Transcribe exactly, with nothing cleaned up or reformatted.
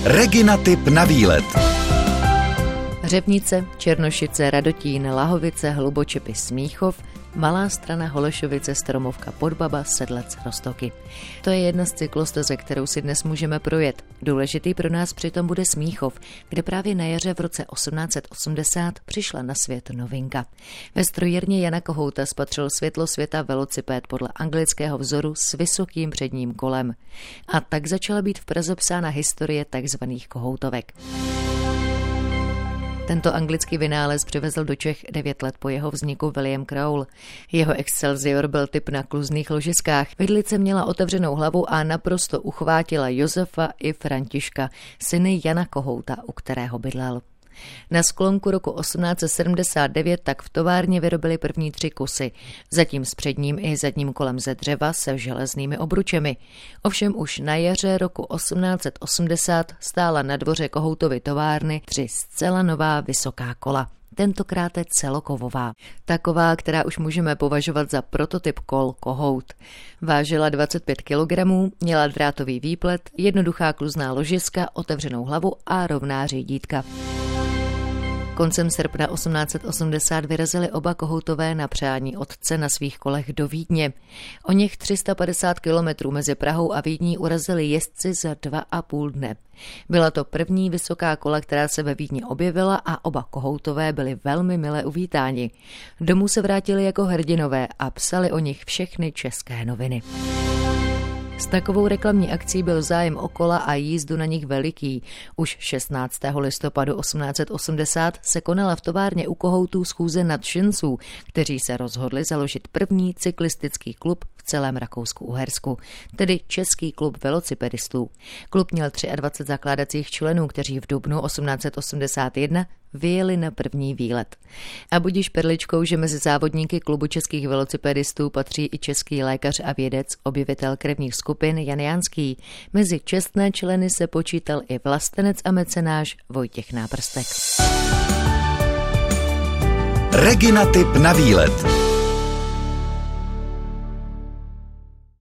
Regina tip na výlet. Řepnice, Černošice, Radotín, Lahovice, Hlubočepy, Smíchov, Malá Strana, Holešovice, Stromovka, Podbaba, Sedlec, Roztoky. To je jedna z cyklostezek, kterou si dnes můžeme projet. Důležitý pro nás přitom bude Smíchov, kde právě na jaře v roce osmnáct set osmdesát přišla na svět novinka. Ve strojírně Jana Kohouta spatřil světlo světa velocipéd podle anglického vzoru s vysokým předním kolem. A tak začala být v Praze psána historie takzvaných kohoutovek. Tento anglický vynález přivezl do Čech devět let po jeho vzniku William Crowell. Jeho Excelsior byl typ na kluzných ložiskách. Vidlice měla otevřenou hlavu a naprosto uchvátila Josefa i Františka, syny Jana Kohouta, u kterého bydlel. Na sklonku roku osmnáct set sedmdesát devět tak v továrně vyrobili první tři kusy, zatím s předním i zadním kolem ze dřeva se železnými obručemi. Ovšem už na jaře roku osmnáct set osmdesát stála na dvoře Kohoutovy továrny tři zcela nová vysoká kola. Tentokrát celokovová. Taková, která už můžeme považovat za prototyp kol Kohout. Vážila dvacet pět kilogramů, měla drátový výplet, jednoduchá kluzná ložiska, otevřenou hlavu a rovná řídítka. Koncem srpna osmnáct set osmdesát vyrazili oba Kohoutové na přání otce na svých kolech do Vídně. O něch tři sta padesát kilometrů mezi Prahou a Vídní urazili jezdci za dva a půl dne. Byla to první vysoká kola, která se ve Vídni objevila a oba Kohoutové byli velmi milé uvítáni. Domů se vrátili jako hrdinové a psali o nich všechny české noviny. S takovou reklamní akcí byl zájem o kola a jízdu na nich veliký. Už šestnáctého listopadu osmnáct set osmdesát se konala v továrně u Kohoutů schůze nadšenců, kteří se rozhodli založit první cyklistický klub v celém Rakousku-Uhersku, tedy Český klub velocipedistů. Klub měl dvacet tři zakládacích členů, kteří v dubnu osmnáct set osmdesát jedna vyjeli na první výlet. A budiž perličkou, že mezi závodníky klubu českých velocipedistů patří i český lékař a vědec, objevitel krevních skupin Jan Janský. Mezi čestné členy se počítal i vlastenec a mecenáš Vojtěch Náprstek. Regina tip na výlet.